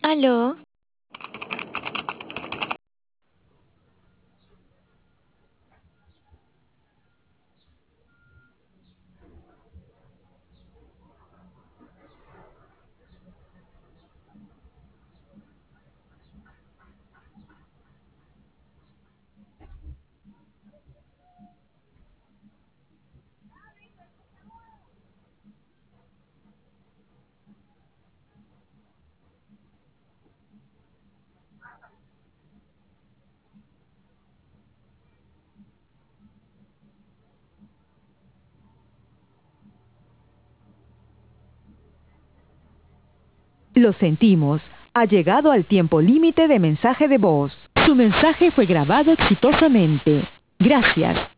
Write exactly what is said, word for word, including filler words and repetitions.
¿Aló? Lo sentimos, ha llegado al tiempo límite de mensaje de voz. Su mensaje fue grabado exitosamente. Gracias.